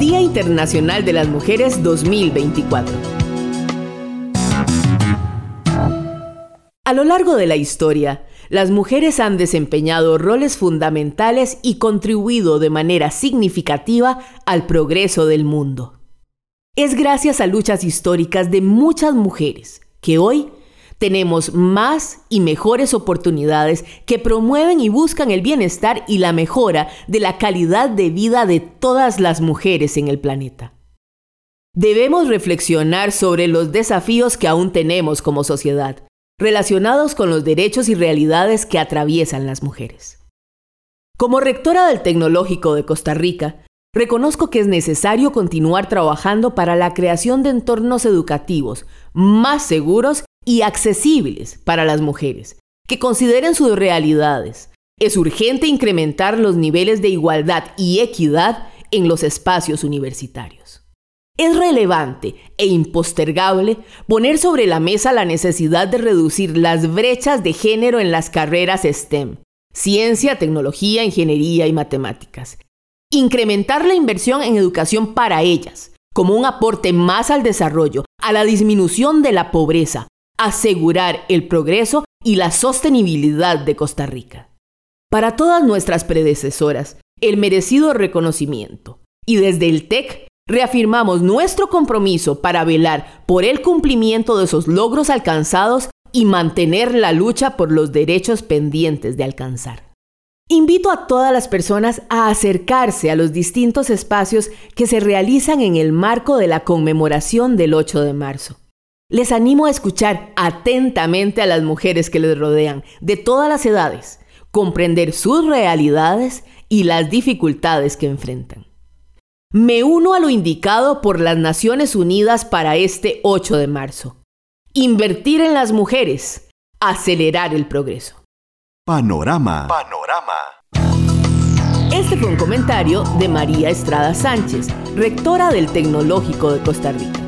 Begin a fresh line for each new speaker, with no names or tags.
Día Internacional de las Mujeres 2024. A lo largo de la historia, las mujeres han desempeñado roles fundamentales y contribuido de manera significativa al progreso del mundo. Es gracias a luchas históricas de muchas mujeres que hoy tenemos más y mejores oportunidades que promueven y buscan el bienestar y la mejora de la calidad de vida de todas las mujeres en el planeta. Debemos reflexionar sobre los desafíos que aún tenemos como sociedad, relacionados con los derechos y realidades que atraviesan las mujeres. Como rectora del Tecnológico de Costa Rica, reconozco que es necesario continuar trabajando para la creación de entornos educativos más seguros y accesibles para las mujeres, que consideren sus realidades. Es urgente incrementar los niveles de igualdad y equidad en los espacios universitarios. Es relevante e impostergable poner sobre la mesa la necesidad de reducir las brechas de género en las carreras STEM, ciencia, tecnología, ingeniería y matemáticas. Incrementar la inversión en educación para ellas, como un aporte más al desarrollo, a la disminución de la pobreza, asegurar el progreso y la sostenibilidad de Costa Rica. Para todas nuestras predecesoras, el merecido reconocimiento. Y desde el TEC, reafirmamos nuestro compromiso para velar por el cumplimiento de esos logros alcanzados y mantener la lucha por los derechos pendientes de alcanzar. Invito a todas las personas a acercarse a los distintos espacios que se realizan en el marco de la conmemoración del 8 de marzo. Les animo a escuchar atentamente a las mujeres que les rodean, de todas las edades, comprender sus realidades y las dificultades que enfrentan. Me uno a lo indicado por las Naciones Unidas para este 8 de marzo. Invertir en las mujeres, acelerar el progreso.
Panorama.
Este fue un comentario de María Estrada Sánchez, rectora del Tecnológico de Costa Rica.